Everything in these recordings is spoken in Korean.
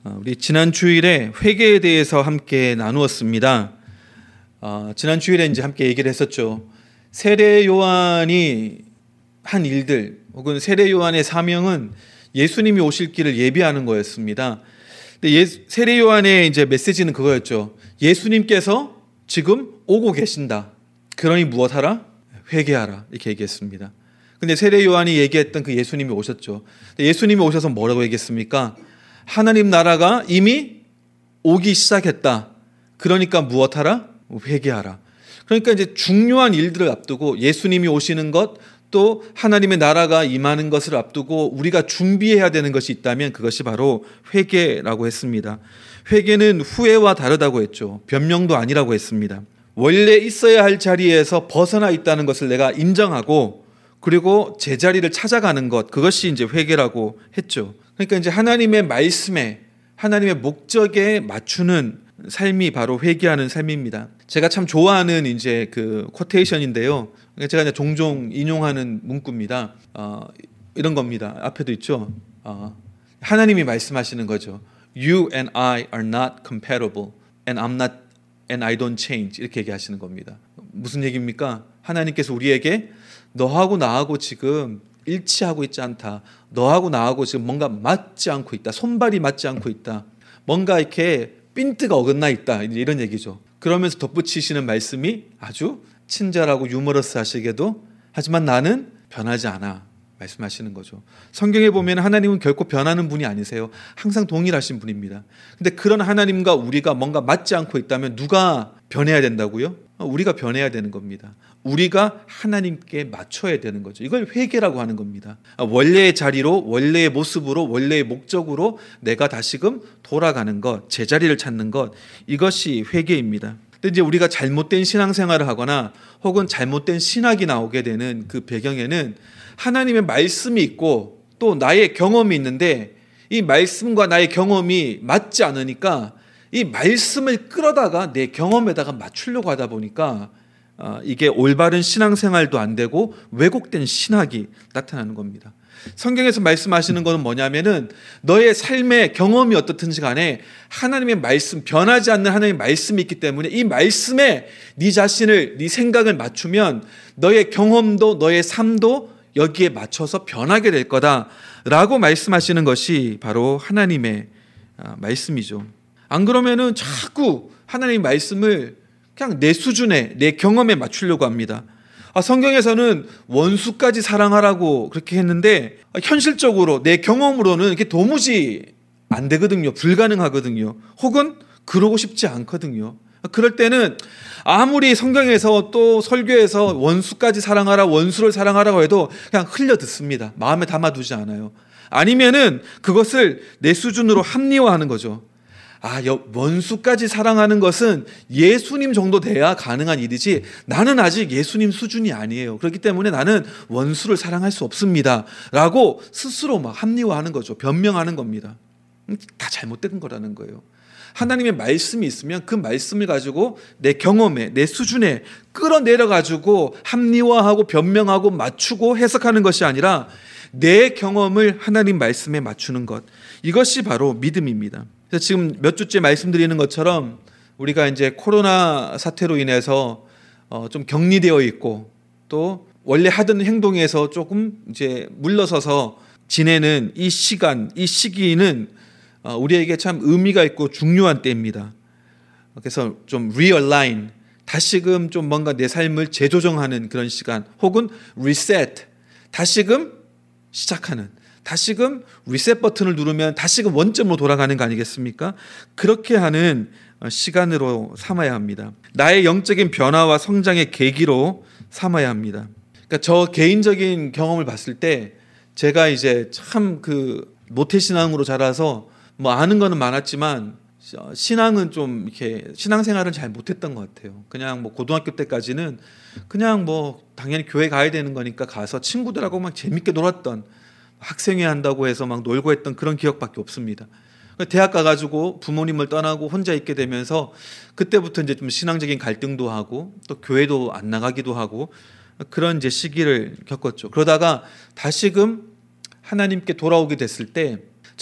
우리 지난 주일에 회개에 대해서 함께 나누었습니다. 지난 주일에 이제 함께 얘기를 했었죠. 세례 요한이 한 일들 혹은 세례 요한의 사명은 예수님이 오실 길을 예비하는 거였습니다. 근데 세례 요한의 이제 메시지는 그거였죠. 예수님께서 지금 오고 계신다. 그러니 무엇하라? 회개하라. 이렇게 얘기했습니다. 근데 세례 요한이 얘기했던 그 예수님이 오셨죠. 예수님이 오셔서 뭐라고 얘기했습니까? 하나님 나라가 이미 오기 시작했다. 그러니까 무엇하라? 회개하라. 그러니까 이제 중요한 일들을 앞두고 예수님이 오시는 것, 또 하나님의 나라가 임하는 것을 앞두고 우리가 준비해야 되는 것이 있다면 그것이 바로 회개라고 했습니다. 회개는 후회와 다르다고 했죠. 변명도 아니라고 했습니다. 원래 있어야 할 자리에서 벗어나 있다는 것을 내가 인정하고 그리고 제자리를 찾아가는 것, 그것이 이제 회개라고 했죠. 그러니까 이제 하나님의 말씀에, 하나님의 목적에 맞추는 삶이 바로 회개하는 삶입니다. 제가 참 좋아하는 이제 그 코테이션인데요. 제가 이제 종종 인용하는 문구입니다. 이런 겁니다. 앞에도 있죠. 하나님이 말씀하시는 거죠. You and I are not compatible, and I don't change. 이렇게 얘기하시는 겁니다. 무슨 얘기입니까? 하나님께서 우리에게 너하고 나하고 지금 일치하고 있지 않다. 너하고 나하고 지금 뭔가 맞지 않고 있다. 손발이 맞지 않고 있다. 뭔가 이렇게 핀트가 어긋나 있다. 이런 얘기죠. 그러면서 덧붙이시는 말씀이 아주 친절하고 유머러스하시게도 하지만 나는 변하지 않아. 말씀하시는 거죠. 성경에 보면 하나님은 결코 변하는 분이 아니세요. 항상 동일하신 분입니다. 근데 그런 하나님과 우리가 뭔가 맞지 않고 있다면 누가 변해야 된다고요? 우리가 변해야 되는 겁니다. 우리가 하나님께 맞춰야 되는 거죠. 이걸 회개라고 하는 겁니다. 원래의 자리로, 원래의 모습으로, 원래의 목적으로 내가 다시금 돌아가는 것, 제자리를 찾는 것, 이것이 회개입니다. 근데 이제 우리가 잘못된 신앙생활을 하거나 혹은 잘못된 신학이 나오게 되는 그 배경에는 하나님의 말씀이 있고 또 나의 경험이 있는데 이 말씀과 나의 경험이 맞지 않으니까 이 말씀을 끌어다가 내 경험에다가 맞추려고 하다 보니까 이게 올바른 신앙생활도 안 되고 왜곡된 신학이 나타나는 겁니다. 성경에서 말씀하시는 것은 뭐냐면은 너의 삶의 경험이 어떻든지 간에 하나님의 말씀, 변하지 않는 하나님의 말씀이 있기 때문에 이 말씀에 네 자신을, 네 생각을 맞추면 너의 경험도 너의 삶도 여기에 맞춰서 변하게 될 거다라고 말씀하시는 것이 바로 하나님의 말씀이죠. 안 그러면은 자꾸 하나님의 말씀을 그냥 내 수준에, 내 경험에 맞추려고 합니다. 성경에서는 원수까지 사랑하라고 그렇게 했는데 현실적으로 내 경험으로는 이게 도무지 안 되거든요. 불가능하거든요. 혹은 그러고 싶지 않거든요. 그럴 때는 아무리 성경에서 또 설교에서 원수까지 사랑하라, 원수를 사랑하라고 해도 그냥 흘려 듣습니다. 마음에 담아두지 않아요. 아니면은 그것을 내 수준으로 합리화하는 거죠. 원수까지 사랑하는 것은 예수님 정도 돼야 가능한 일이지 나는 아직 예수님 수준이 아니에요. 그렇기 때문에 나는 원수를 사랑할 수 없습니다. 라고 스스로 막 합리화하는 거죠. 변명하는 겁니다. 다 잘못된 거라는 거예요. 하나님의 말씀이 있으면 그 말씀을 가지고 내 경험에, 내 수준에 끌어내려가지고 합리화하고 변명하고 맞추고 해석하는 것이 아니라 내 경험을 하나님 말씀에 맞추는 것. 이것이 바로 믿음입니다. 그래서 지금 몇 주째 말씀드리는 것처럼 우리가 이제 코로나 사태로 인해서 좀 격리되어 있고 또 원래 하던 행동에서 조금 이제 물러서서 지내는 이 시간, 이 시기는 우리에게 참 의미가 있고 중요한 때입니다. 그래서 좀 realign, 다시금 좀 뭔가 내 삶을 재조정하는 그런 시간, 혹은 reset, 다시금 시작하는, 다시금 리셋 버튼을 누르면 다시금 원점으로 돌아가는 거 아니겠습니까? 그렇게 하는 시간으로 삼아야 합니다. 나의 영적인 변화와 성장의 계기로 삼아야 합니다. 그러니까 저 개인적인 경험을 봤을 때 제가 이제 참 그 모태신앙으로 자라서 뭐 아는 거는 많았지만 신앙은 좀 이렇게 신앙생활을 잘 못했던 것 같아요. 그냥 뭐 고등학교 때까지는 그냥 뭐 당연히 교회 가야 되는 거니까 가서 친구들하고 막 재밌게 놀았던, 학생회 한다고 해서 막 놀고 했던 그런 기억밖에 없습니다. 대학 가가지고 부모님을 떠나고 혼자 있게 되면서 그때부터 이제 좀 신앙적인 갈등도 하고 또 교회도 안 나가기도 하고 그런 이제 시기를 겪었죠. 그러다가 다시금 하나님께 돌아오게 됐을 때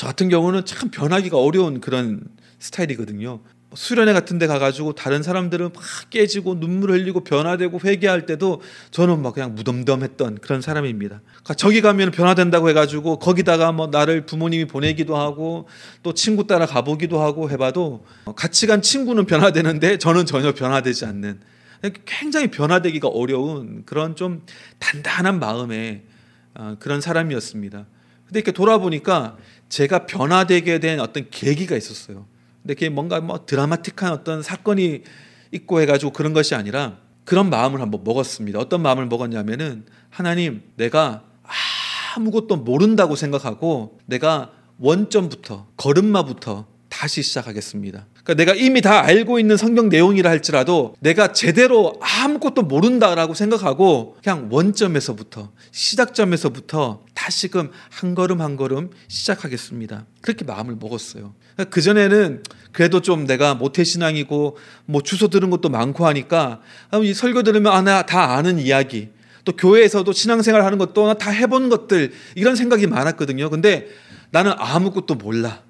저 같은 경우는 참 변하기가 어려운 그런 스타일이거든요. 수련회 같은 데 가가지고 다른 사람들은 막 깨지고 눈물 흘리고 변화되고 회개할 때도 저는 막 그냥 무덤덤했던 그런 사람입니다. 저기 가면 변화된다고 해가지고 거기다가 뭐 나를 부모님이 보내기도 하고 또 친구 따라 가보기도 하고 해봐도 같이 간 친구는 변화되는데 저는 전혀 변화되지 않는, 굉장히 변화되기가 어려운 그런 좀 단단한 마음의 그런 사람이었습니다. 근데 이렇게 돌아보니까 제가 변화되게 된 어떤 계기가 있었어요. 근데 그게 뭔가 뭐 드라마틱한 어떤 사건이 있고 해가지고 그런 것이 아니라 그런 마음을 한번 먹었습니다. 어떤 마음을 먹었냐면은, 하나님, 내가 아무것도 모른다고 생각하고 내가 원점부터, 걸음마부터 다시 시작하겠습니다. 그러니까 내가 이미 다 알고 있는 성경 내용이라 할지라도 내가 제대로 아무것도 모른다라고 생각하고 그냥 원점에서부터, 시작점에서부터 다시금 한 걸음 한 걸음 시작하겠습니다. 그렇게 마음을 먹었어요. 그전에는 그래도 좀 내가 모태신앙이고 뭐 주소 들은 것도 많고 하니까 이 설교 들으면 나 다 아는 이야기, 또 교회에서도 신앙생활 하는 것도 나 다 해본 것들, 이런 생각이 많았거든요. 근데 나는 아무것도 몰라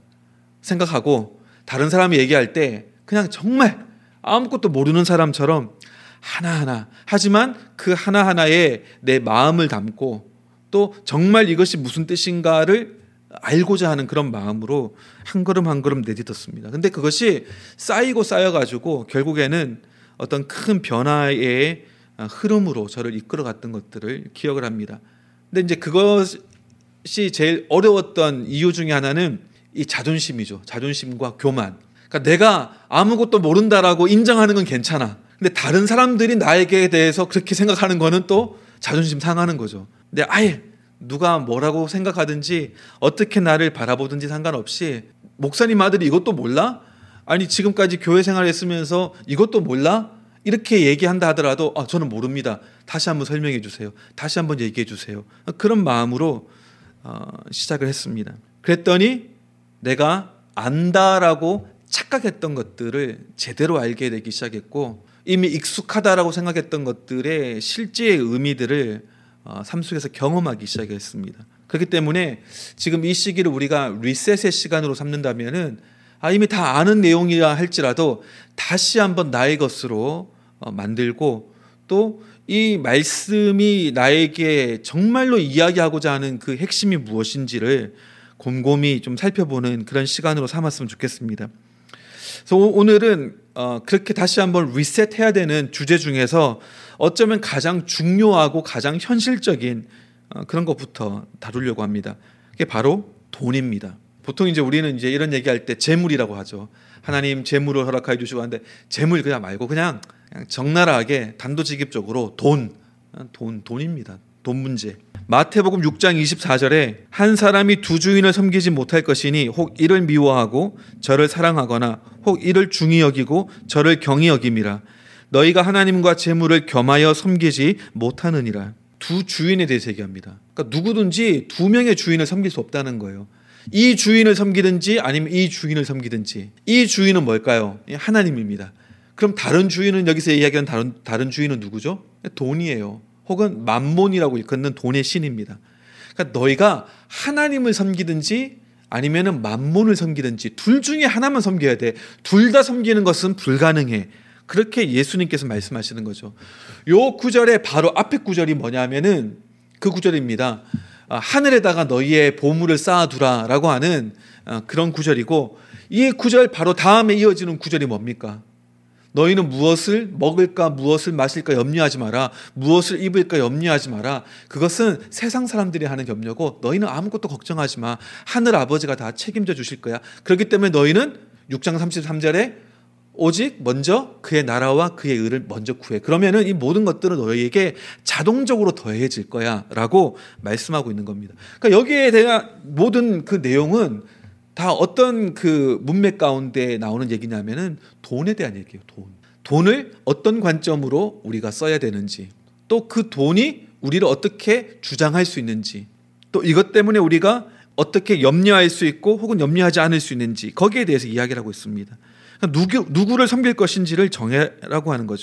생각하고 다른 사람이 얘기할 때 그냥 정말 아무것도 모르는 사람처럼 하나하나, 하지만 그 하나하나에 내 마음을 담고 또 정말 이것이 무슨 뜻인가를 알고자 하는 그런 마음으로 한 걸음 한 걸음 내딛었습니다. 근데 그것이 쌓이고 쌓여가지고 결국에는 어떤 큰 변화의 흐름으로 저를 이끌어갔던 것들을 기억을 합니다. 근데 이제 그것이 제일 어려웠던 이유 중에 하나는 이 자존심이죠. 자존심과 교만. 그러니까 내가 아무것도 모른다라고 인정하는 건 괜찮아. 근데 다른 사람들이 나에게 대해서 그렇게 생각하는 거는 또 자존심 상하는 거죠. 근데 아예 누가 뭐라고 생각하든지 어떻게 나를 바라보든지 상관없이, 목사님 아들이 이것도 몰라? 아니 지금까지 교회 생활했으면서 이것도 몰라? 이렇게 얘기한다 하더라도 저는 모릅니다. 다시 한번 설명해 주세요. 다시 한번 얘기해 주세요. 그런 마음으로 시작을 했습니다. 그랬더니 내가 안다라고 착각했던 것들을 제대로 알게 되기 시작했고, 이미 익숙하다라고 생각했던 것들의 실제의 의미들을 삶 속에서 경험하기 시작했습니다. 그렇기 때문에 지금 이 시기를 우리가 리셋의 시간으로 삼는다면은 이미 다 아는 내용이라 할지라도 다시 한번 나의 것으로 만들고, 또 이 말씀이 나에게 정말로 이야기하고자 하는 그 핵심이 무엇인지를 곰곰이 좀 살펴보는 그런 시간으로 삼았으면 좋겠습니다. 그래서 오늘은 그렇게 다시 한번 리셋해야 되는 주제 중에서 어쩌면 가장 중요하고 가장 현실적인 그런 것부터 다루려고 합니다. 그게 바로 돈입니다. 보통 이제 우리는 이제 이런 얘기할 때 재물이라고 하죠. 하나님 재물을 허락하여 주시고 하는데, 재물 그냥 말고 그냥 적나라하게 단도직입적으로 돈입니다. 돈 문제. 마태복음 6장 24절에 한 사람이 두 주인을 섬기지 못할 것이니 혹 이를 미워하고 저를 사랑하거나 혹 이를 중히 여기고 저를 경히 여김이라. 너희가 하나님과 재물을 겸하여 섬기지 못하느니라. 두 주인에 대해서 얘기합니다. 그러니까 누구든지 두 명의 주인을 섬길 수 없다는 거예요. 이 주인을 섬기든지 아니면 이 주인을 섬기든지. 이 주인은 뭘까요? 하나님입니다. 그럼 다른 주인은, 여기서 이야기하는 다른 주인은 누구죠? 돈이에요. 혹은 맘몬이라고 일컫는 돈의 신입니다. 그러니까 너희가 하나님을 섬기든지 아니면은 맘몬을 섬기든지 둘 중에 하나만 섬겨야 돼. 둘 다 섬기는 것은 불가능해. 그렇게 예수님께서 말씀하시는 거죠. 요 구절의 바로 앞에 구절이 뭐냐면은 그 구절입니다. 하늘에다가 너희의 보물을 쌓아두라라고 하는 그런 구절이고, 이 구절 바로 다음에 이어지는 구절이 뭡니까? 너희는 무엇을 먹을까 무엇을 마실까 염려하지 마라. 무엇을 입을까 염려하지 마라. 그것은 세상 사람들이 하는 염려고 너희는 아무것도 걱정하지 마. 하늘 아버지가 다 책임져 주실 거야. 그렇기 때문에 너희는 6장 33절에 오직 먼저 그의 나라와 그의 의를 먼저 구해. 그러면은 이 모든 것들은 너희에게 자동적으로 더해질 거야 라고 말씀하고 있는 겁니다. 그러니까 여기에 대한 모든 그 내용은 다 어떤 그 문맥 가운데 나오는 얘기냐면은 돈에 대한 얘기예요. 돈을 어떤 관점으로 우리가 써야 되는지, 또 그 돈이 우리를 어떻게 주장할 수 있는지, 또 이것 때문에 우리가 어떻게 염려할 수 있고 혹은 염려하지 않을 수 있는지, 거기에 대해서 이야기를 하고 있습니다. 누구를 섬길 것인지를 정해라고 하는 거죠.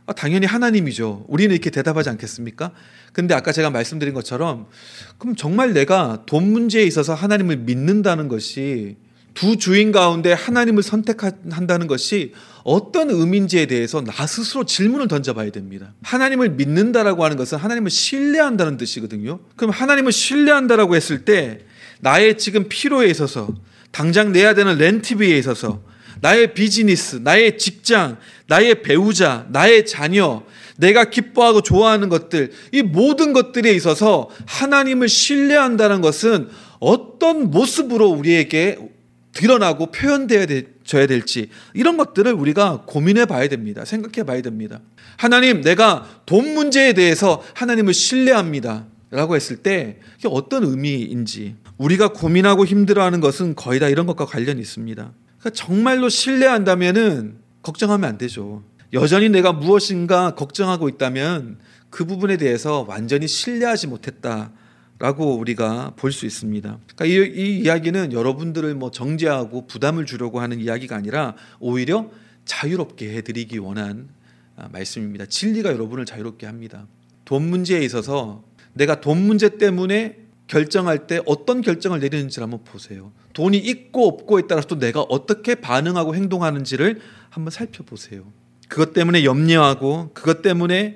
당연히 하나님이죠. 우리는 이렇게 대답하지 않겠습니까? 근데 아까 제가 말씀드린 것처럼 그럼 정말 내가 돈 문제에 있어서 하나님을 믿는다는 것이, 두 주인 가운데 하나님을 선택한다는 것이 어떤 의미인지에 대해서 나 스스로 질문을 던져봐야 됩니다. 하나님을 믿는다라고 하는 것은 하나님을 신뢰한다는 뜻이거든요. 그럼 하나님을 신뢰한다라고 했을 때 나의 지금 필요에 있어서, 당장 내야 되는 렌트비에 있어서, 나의 비즈니스, 나의 직장, 나의 배우자, 나의 자녀, 내가 기뻐하고 좋아하는 것들, 이 모든 것들에 있어서 하나님을 신뢰한다는 것은 어떤 모습으로 우리에게 드러나고 표현되어져야 될지, 이런 것들을 우리가 고민해 봐야 됩니다. 생각해 봐야 됩니다. 하나님, 내가 돈 문제에 대해서 하나님을 신뢰합니다 라고 했을 때 이게 어떤 의미인지, 우리가 고민하고 힘들어하는 것은 거의 다 이런 것과 관련이 있습니다. 그러니까 정말로 신뢰한다면은 걱정하면 안 되죠. 여전히 내가 무엇인가 걱정하고 있다면 그 부분에 대해서 완전히 신뢰하지 못했다라고 우리가 볼 수 있습니다. 그러니까 이 이야기는 여러분들을 정죄하고 부담을 주려고 하는 이야기가 아니라 오히려 자유롭게 해드리기 원한 말씀입니다. 진리가 여러분을 자유롭게 합니다. 돈 문제에 있어서 내가 돈 문제 때문에 결정할 때 어떤 결정을 내리는지를 한번 보세요. 돈이 있고 없고에 따라서 또 내가 어떻게 반응하고 행동하는지를 한번 살펴보세요. 그것 때문에 염려하고 그것 때문에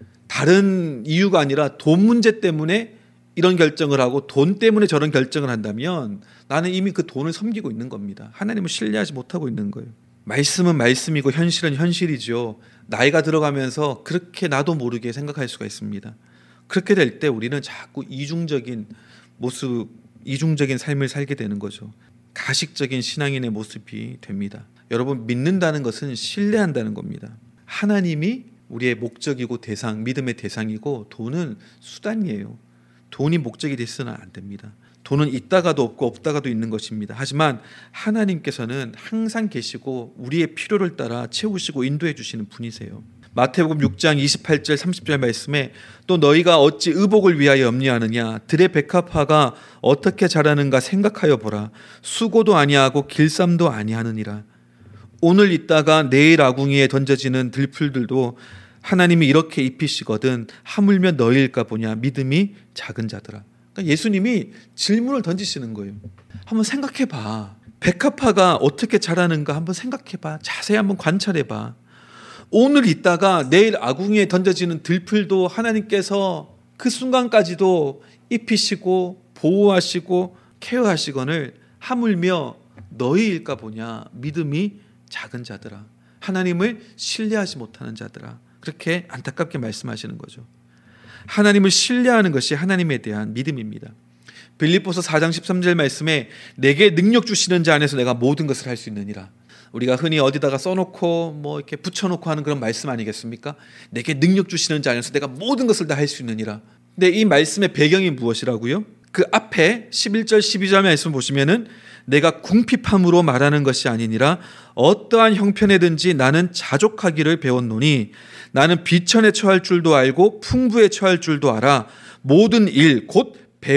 다른 이유가 아니라 돈 문제 때문에 이런 결정을 하고 돈 때문에 저런 결정을 한다면 나는 이미 그 돈을 섬기고 있는 겁니다. 하나님을 신뢰하지 못하고 있는 거예요. 말씀은 말씀이고 현실은 현실이죠. 나이가 들어가면서 그렇게 나도 모르게 생각할 수가 있습니다. 그렇게 될 때 우리는 자꾸 이중적인 모습, 이중적인 삶을 살게 되는 거죠. 가식적인 신앙인의 모습이 됩니다. 여러분, 믿는다는 것은 신뢰한다는 겁니다. 하나님이 우리의 목적이고 대상, 믿음의 대상이고 돈은 수단이에요. 돈이 목적이 돼서는 안 됩니다. 돈은 있다가도 없고 없다가도 있는 것입니다. 하지만 하나님께서는 항상 계시고 우리의 필요를 따라 채우시고 인도해 주시는 분이세요. 마태복음 6장 28절 30절 말씀에 또 너희가 어찌 의복을 위하여 염려하느냐, 들의 백합화가 어떻게 자라는가 생각하여 보라. 수고도 아니하고 길쌈도 아니하느니라. 오늘 있다가 내일 아궁이에 던져지는 들풀들도 하나님이 이렇게 입히시거든 하물며 너희일까 보냐, 믿음이 작은 자들아. 그러니까 예수님이 질문을 던지시는 거예요. 한번 생각해 봐. 백합화가 어떻게 자라는가 한번 생각해 봐. 자세히 한번 관찰해 봐. 오늘 있다가 내일 아궁이에 던져지는 들풀도 하나님께서 그 순간까지도 입히시고 보호하시고 케어하시거늘 하물며 너희일까 보냐, 믿음이 작은 자들아. 하나님을 신뢰하지 못하는 자들아. 그렇게 안타깝게 말씀하시는 거죠. 하나님을 신뢰하는 것이 하나님에 대한 믿음입니다. 빌립보서 4장 13절 말씀에 내게 능력 주시는 자 안에서 내가 모든 것을 할 수 있느니라. 우리가 흔히 어디다가 써놓고 이렇게 붙여놓고 하는 그런 말씀 아니겠습니까? 내게 능력 주시는 자 안에서 내가 모든 것을 다 할 수 있느니라. 근데 이 말씀의 배경이 무엇이라고요? 그 앞에 11절 12절 말씀 보시면은 내가 궁핍함으로 말하는 것이 아니니라 어떠한 형편에든지 나는 자족하기를 배웠노니 나는 비천에 처할 줄도 알고 풍부에 처할 줄도 알아. 모든 일 곧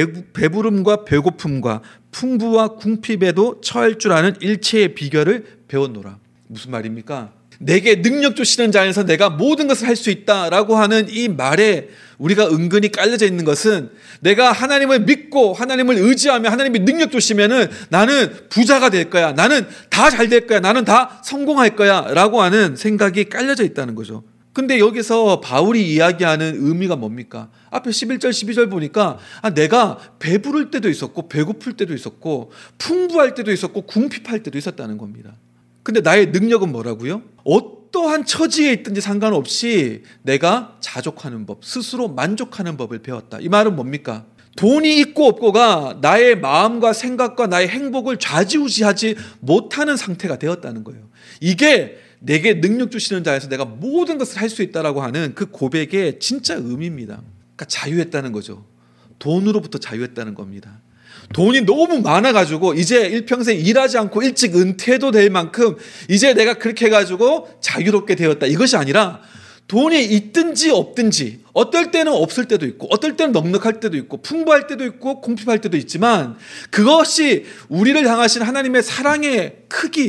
배부름과 배고픔과 풍부와 궁핍에도 처할 줄 아는 일체의 비결을 배웠노라. 무슨 말입니까? 내게 능력 주시는 자 안에서 내가 모든 것을 할 수 있다라고 하는 이 말에 우리가 은근히 깔려져 있는 것은 내가 하나님을 믿고 하나님을 의지하며 하나님이 능력 주시면은 나는 부자가 될 거야. 나는 다 잘 될 거야. 나는 다 성공할 거야. 라고 하는 생각이 깔려져 있다는 거죠. 근데 여기서 바울이 이야기하는 의미가 뭡니까? 앞에 11절 12절 보니까 내가 배부를 때도 있었고 배고플 때도 있었고 풍부할 때도 있었고 궁핍할 때도 있었다는 겁니다. 근데 나의 능력은 뭐라고요? 어떠한 처지에 있든지 상관없이 내가 자족하는 법, 스스로 만족하는 법을 배웠다. 이 말은 뭡니까? 돈이 있고 없고가 나의 마음과 생각과 나의 행복을 좌지우지하지 못하는 상태가 되었다는 거예요. 이게 내게 능력 주시는 자에서 내가 모든 것을 할 수 있다라고 하는 그 고백의 진짜 의미입니다. 그러니까 자유했다는 거죠. 돈으로부터 자유했다는 겁니다. 돈이 너무 많아가지고 이제 일평생 일하지 않고 일찍 은퇴해도 될 만큼 이제 내가 그렇게 해가지고 자유롭게 되었다. 이것이 아니라 돈이 있든지 없든지 어떨 때는 없을 때도 있고 어떨 때는 넉넉할 때도 있고 풍부할 때도 있고 궁핍할 때도 있지만 그것이 우리를 향하신 하나님의 사랑의 크기,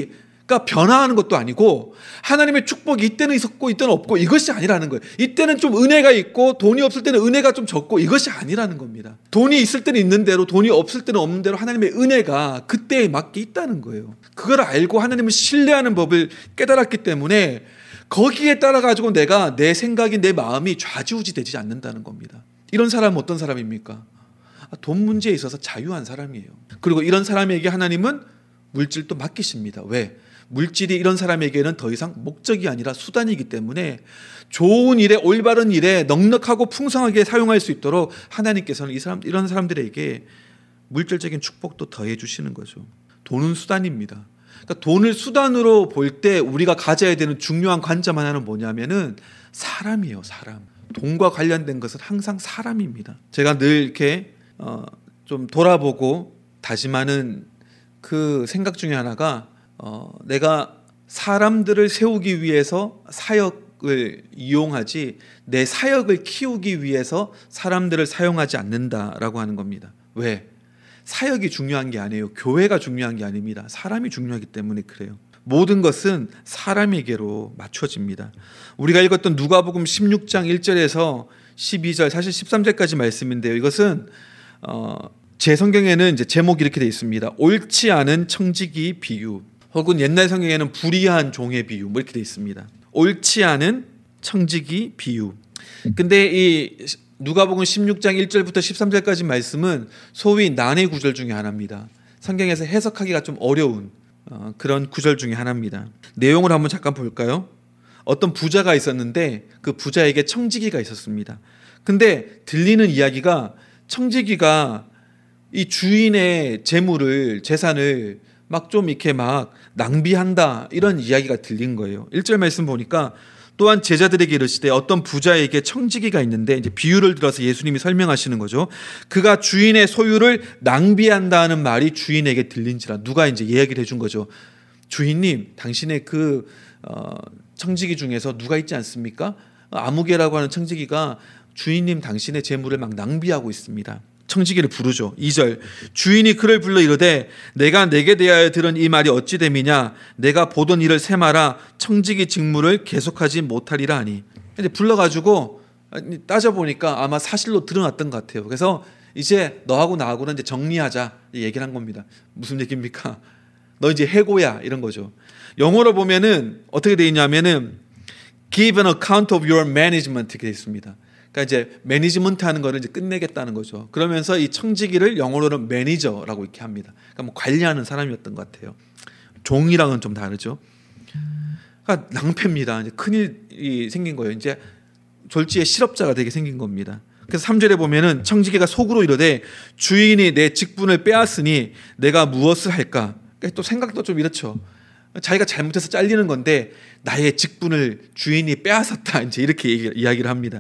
그러니까 변화하는 것도 아니고 하나님의 축복이 이때는 있었고 이때는 없고 이것이 아니라는 거예요. 이때는 좀 은혜가 있고 돈이 없을 때는 은혜가 좀 적고 이것이 아니라는 겁니다. 돈이 있을 때는 있는 대로 돈이 없을 때는 없는 대로 하나님의 은혜가 그때에 맞게 있다는 거예요. 그걸 알고 하나님을 신뢰하는 법을 깨달았기 때문에 거기에 따라 가지고 내가 내 생각이 내 마음이 좌지우지 되지 않는다는 겁니다. 이런 사람은 어떤 사람입니까? 돈 문제에 있어서 자유한 사람이에요. 그리고 이런 사람에게 하나님은 물질도 맡기십니다. 왜? 물질이 이런 사람에게는 더 이상 목적이 아니라 수단이기 때문에 좋은 일에 올바른 일에 넉넉하고 풍성하게 사용할 수 있도록 하나님께서는 이런 사람들에게 물질적인 축복도 더해 주시는 거죠. 돈은 수단입니다. 그러니까 돈을 수단으로 볼 때 우리가 가져야 되는 중요한 관점 하나는 뭐냐면은 사람이에요. 사람. 돈과 관련된 것은 항상 사람입니다. 제가 늘 이렇게 좀 돌아보고 다짐하는 그 생각 중에 하나가 내가 사람들을 세우기 위해서 사역을 이용하지 내 사역을 키우기 위해서 사람들을 사용하지 않는다라고 하는 겁니다. 왜? 사역이 중요한 게 아니에요. 교회가 중요한 게 아닙니다. 사람이 중요하기 때문에 그래요. 모든 것은 사람에게로 맞춰집니다. 우리가 읽었던 누가복음 16장 1절에서 12절 사실 13절까지 말씀인데요. 이것은 제 성경에는 이제 제목이 이렇게 되어 있습니다. 옳지 않은 청지기 비유, 혹은 옛날 성경에는 불의한 종의 비유, 뭐 이렇게 되어 있습니다. 옳지 않은 청지기 비유. 근데 이 누가복음 16장 1절부터 13절까지 말씀은 소위 난해 구절 중에 하나입니다. 성경에서 해석하기가 좀 어려운 그런 구절 중에 하나입니다. 내용을 한번 잠깐 볼까요? 어떤 부자가 있었는데 그 부자에게 청지기가 있었습니다. 근데 들리는 이야기가 청지기가 이 주인의 재물을, 재산을 막 좀 이렇게 막 낭비한다, 이런 이야기가 들린 거예요. 1절 말씀 보니까 또한 제자들에게 이르시되 어떤 부자에게 청지기가 있는데, 이제 비유를 들어서 예수님이 설명하시는 거죠. 그가 주인의 소유를 낭비한다는 말이 주인에게 들린지라. 누가 이제 이야기를 해준 거죠. 주인님, 당신의 그 청지기 중에서 누가 있지 않습니까? 아무개라고 하는 청지기가 주인님 당신의 재물을 막 낭비하고 있습니다. 청지기를 부르죠. 2절 주인이 그를 불러 이르되 내가 내게 대하여 들은 이 말이 어찌 됨이냐, 내가 보던 일을 세마라 청지기 직무를 계속하지 못하리라 하니. 이제 불러가지고 따져보니까 아마 사실로 드러났던 것 같아요. 그래서 이제 너하고 나하고는 이제 정리하자 얘기를 한 겁니다. 무슨 얘기입니까? 너 이제 해고야, 이런 거죠. 영어로 보면은 어떻게 되어 있냐면은 give an account of your management 이렇게 되어 있습니다. 그러니까 이제 매니지먼트 하는 거를 이제 끝내겠다는 거죠. 그러면서 이 청지기를 영어로는 매니저라고 이렇게 합니다. 그러니까 뭐 관리하는 사람이었던 것 같아요. 종이랑은 좀 다르죠. 그러니까 낭패입니다. 이제 큰일이 생긴 거예요. 이제 졸지에 실업자가 되게 생긴 겁니다. 그래서 3절에 보면은 청지기가 속으로 이르되 주인이 내 직분을 빼앗으니 내가 무엇을 할까? 그러니까 또 생각도 좀 이렇죠. 자기가 잘못해서 잘리는 건데 나의 직분을 주인이 빼앗았다, 이제 이렇게 이야기를 합니다.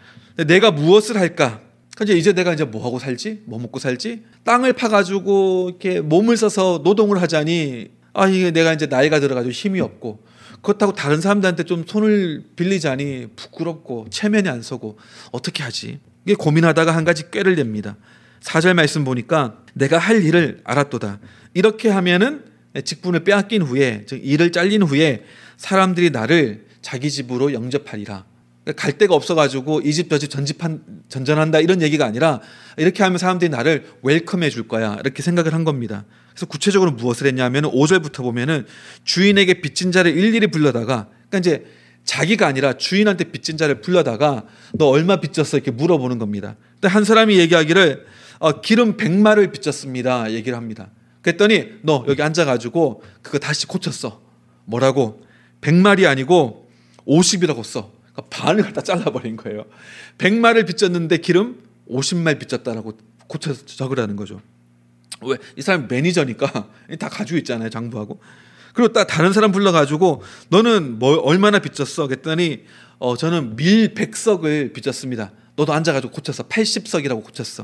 내가 무엇을 할까? 이제 내가 이제 뭐 하고 살지? 뭐 먹고 살지? 땅을 파가지고 이렇게 몸을 써서 노동을 하자니 이게 내가 이제 나이가 들어가지고 힘이 없고, 그렇다고 다른 사람들한테 좀 손을 빌리자니 부끄럽고 체면이 안 서고 어떻게 하지? 이게 고민하다가 한 가지 꾀를 냅니다. 4절 말씀 보니까 내가 할 일을 알았도다. 이렇게 하면은 직분을 빼앗긴 후에, 즉 일을 잘린 후에 사람들이 나를 자기 집으로 영접하리라. 갈 데가 없어가지고 이 집 저 집 전전한다, 이런 얘기가 아니라 이렇게 하면 사람들이 나를 웰컴해 줄 거야, 이렇게 생각을 한 겁니다. 그래서 구체적으로 무엇을 했냐면 5절부터 보면은 주인에게 빚진 자를 일일이 불러다가, 그러니까 이제 자기가 아니라 주인한테 빚진 자를 불러다가 너 얼마 빚졌어, 이렇게 물어보는 겁니다. 한 사람이 얘기하기를 기름 100마를 빚졌습니다, 얘기를 합니다. 그랬더니 너 여기 앉아가지고 그거 다시 고쳤어. 뭐라고? 100마리 아니고 50이라고 써. 반을 갖다 잘라버린 거예요. 100마를 빚졌는데 기름 50말 빚졌다라고 고쳐서 적으라는 거죠. 왜? 이 사람 매니저니까 다 가지고 있잖아요, 장부하고. 그리고 다른 사람 불러가지고 너는 뭐 얼마나 빚졌어? 그랬더니 저는 밀 100석을 빚졌습니다. 너도 앉아가지고 고쳤어. 80석이라고 고쳤어.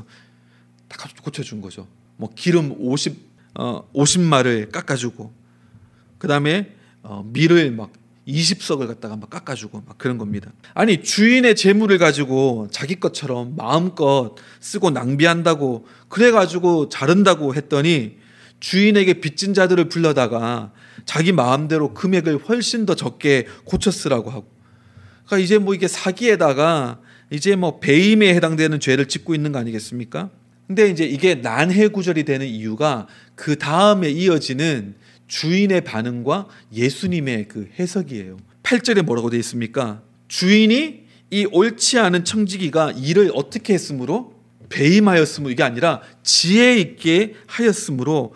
다 고쳐준 거죠. 뭐 기름 50마를 깎아주고, 그 다음에 밀을 막 20석을 갖다가 막 깎아주고 막 그런 겁니다. 아니, 주인의 재물을 가지고 자기 것처럼 마음껏 쓰고 낭비한다고 그래가지고 자른다고 했더니 주인에게 빚진 자들을 불러다가 자기 마음대로 금액을 훨씬 더 적게 고쳐 쓰라고 하고, 그러니까 이제 뭐 이게 사기에다가 이제 뭐 배임에 해당되는 죄를 짓고 있는 거 아니겠습니까? 근데 이제 이게 난해 구절이 되는 이유가 그 다음에 이어지는 주인의 반응과 예수님의 그 해석이에요. 8절에 뭐라고 되어 있습니까? 주인이 이 옳지 않은 청지기가 일을 어떻게 했으므로? 배임하였으므로, 이게 아니라 지혜 있게 하였으므로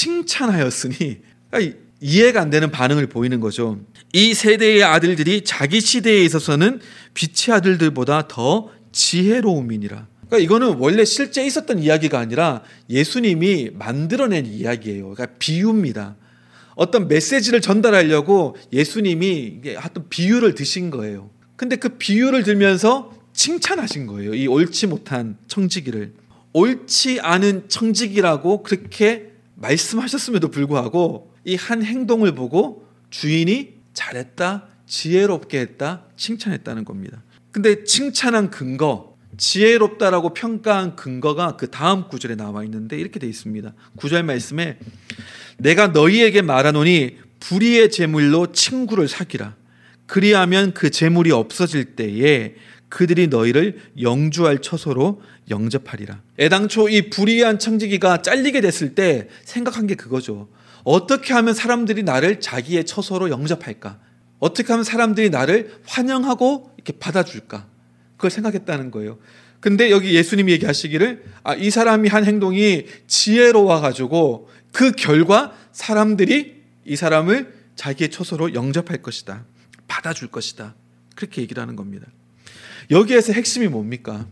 칭찬하였으니, 그러니까 이해가 안 되는 반응을 보이는 거죠. 이 세대의 아들들이 자기 시대에 있어서는 빛의 아들들보다 더 지혜로움이니라. 그러니까 이거는 원래 실제 있었던 이야기가 아니라 예수님이 만들어낸 이야기예요. 그러니까 비유입니다. 어떤 메시지를 전달하려고 예수님이 어떤 비유를 드신 거예요. 근데 그 비유를 들면서 칭찬하신 거예요. 이 옳지 못한 청지기를. 옳지 않은 청지기라고 그렇게 말씀하셨음에도 불구하고 이 한 행동을 보고 주인이 잘했다, 지혜롭게 했다, 칭찬했다는 겁니다. 근데 칭찬한 근거, 지혜롭다라고 평가한 근거가 그 다음 구절에 나와 있는데 이렇게 돼 있습니다. 9절 말씀에 내가 너희에게 말하노니 불의의 제물로 친구를 사귀라. 그리하면 그 제물이 없어질 때에 그들이 너희를 영주할 처소로 영접하리라. 애당초 이 불의한 청지기가 잘리게 됐을 때 생각한 게 그거죠. 어떻게 하면 사람들이 나를 자기의 처소로 영접할까? 어떻게 하면 사람들이 나를 환영하고 이렇게 받아줄까? 그걸 생각했다는 거예요. 근데 여기 예수님이 얘기하시기를 이 사람이 한 행동이 지혜로워가지고 그 결과 사람들이 이 사람을 자기의 처소로 영접할 것이다. 받아줄 것이다. 그렇게 얘기를 하는 겁니다. 여기에서 핵심이 뭡니까?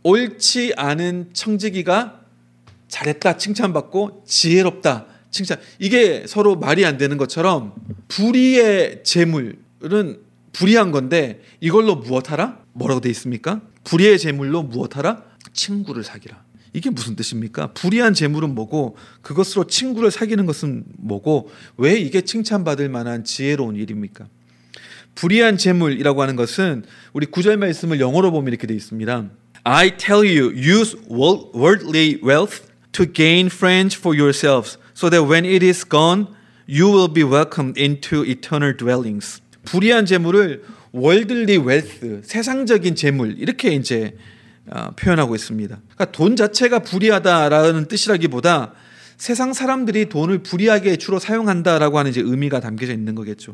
옳지 않은 청지기가 잘했다 칭찬받고 지혜롭다 칭찬, 이게 서로 말이 안 되는 것처럼 불의의 제물은 불의한 건데 이걸로 무엇하라? 뭐라고 돼 있습니까? 불의의 제물로 무엇하라? 친구를 사귀라. 이게 무슨 뜻입니까? 불의한 제물은 뭐고 그것으로 친구를 사귀는 것은 뭐고 왜 이게 칭찬받을 만한 지혜로운 일입니까? 불의한 제물이라고 하는 것은 우리 9절 말씀을 영어로 보면 이렇게 되어 있습니다. I tell you, use worldly wealth to gain friends for yourselves, so that when it is gone, you will be welcomed into eternal dwellings. 불의한 재물을 worldly wealth, 세상적인 재물 이렇게 이제 표현하고 있습니다. 그러니까 돈 자체가 불의하다라는 뜻이라기보다 세상 사람들이 돈을 불의하게 주로 사용한다라고 하는 이제 의미가 담겨져 있는 거겠죠.